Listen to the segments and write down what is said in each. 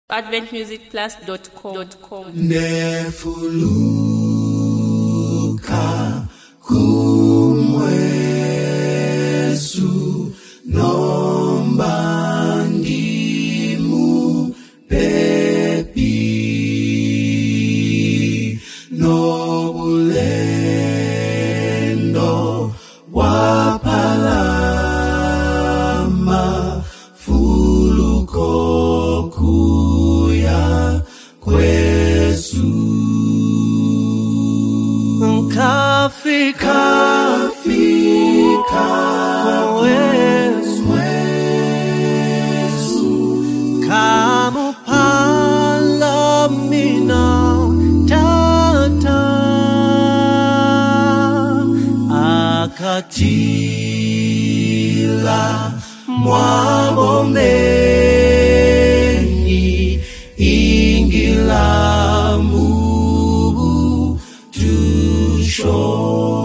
adventmusicplus.com. Nefuluka kumwesu nombandimu pepi nobulendo wapalama fuluko kuya kwesu kafika Yesu kamu palamina tata akatila mwabombeni ingilamu tusho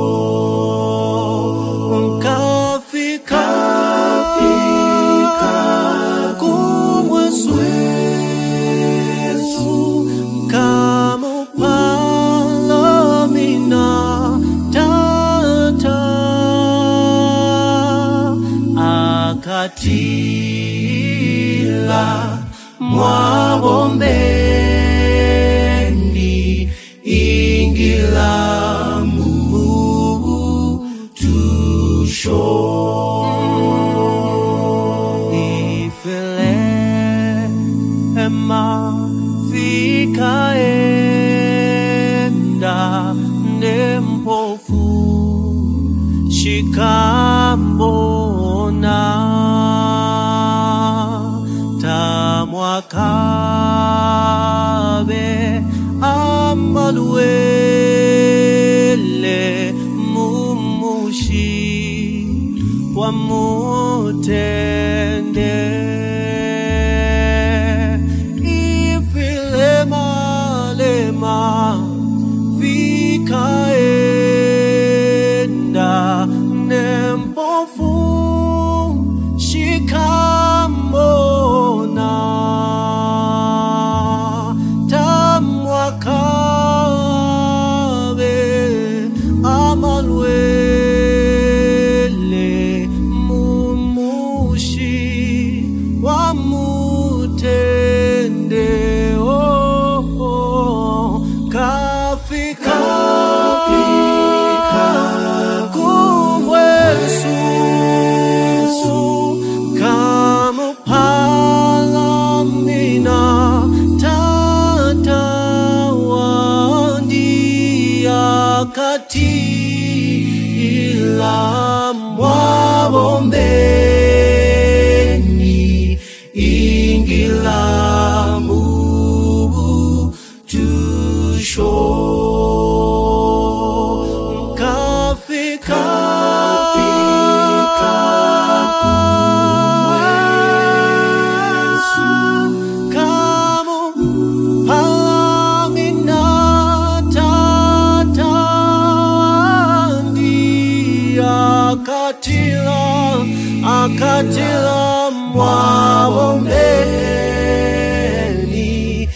katila mwabombeni ingilamu tusho ifele ema fikaenda nempofu shikambona tamwakabe amaluele mumushi wamutende ifilema fikaenda nempofu shikamona tamwakabe amaluele mumushi wamutende kafika kumwesu kamupalamina tata wandia katila mwabombeni ingilamu tusho akatila mwabombeni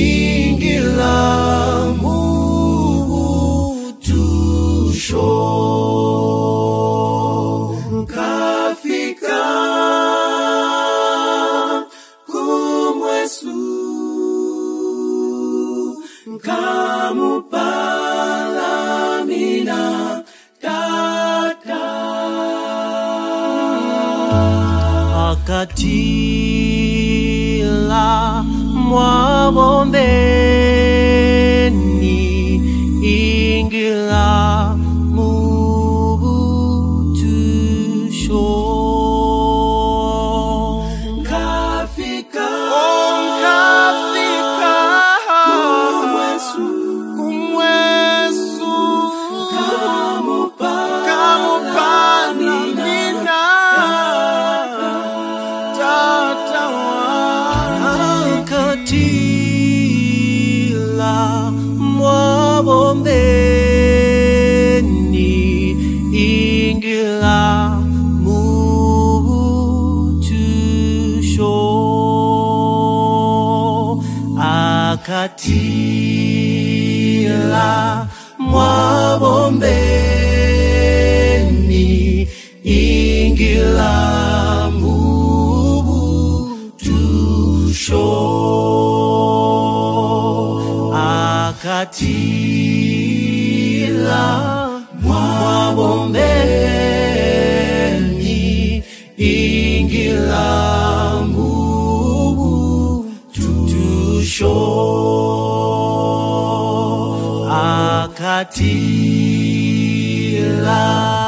ingilamu tusho kafika kumwesu kamupalamina katila mwabombeni ingilamu tusho kafika kumwesu kamupalamina katila mwabombeni ingilamu tusho akatila mwabombeni ingila mubu tusho akatila mwabombeni ingila mubu tusho akatila